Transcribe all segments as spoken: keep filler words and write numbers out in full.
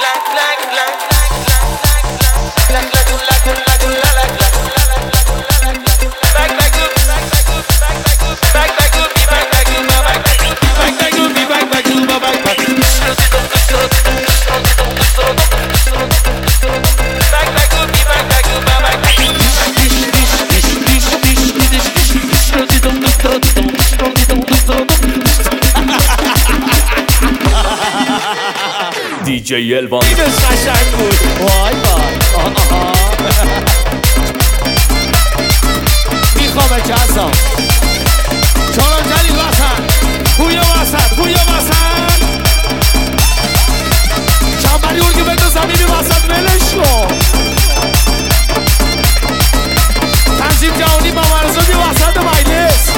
دی جی الوان اینش قشنگ بود. وای وای میخوام جزا چارم جلیل وطن پویا وسط پویا وسط چنبری اونگی بگو زمینی وسط ولش کن تنظیم جهانی با مرزادی وسط مجلس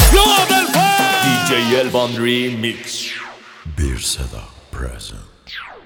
دی جی الوان ریمیکس Bir Seda present.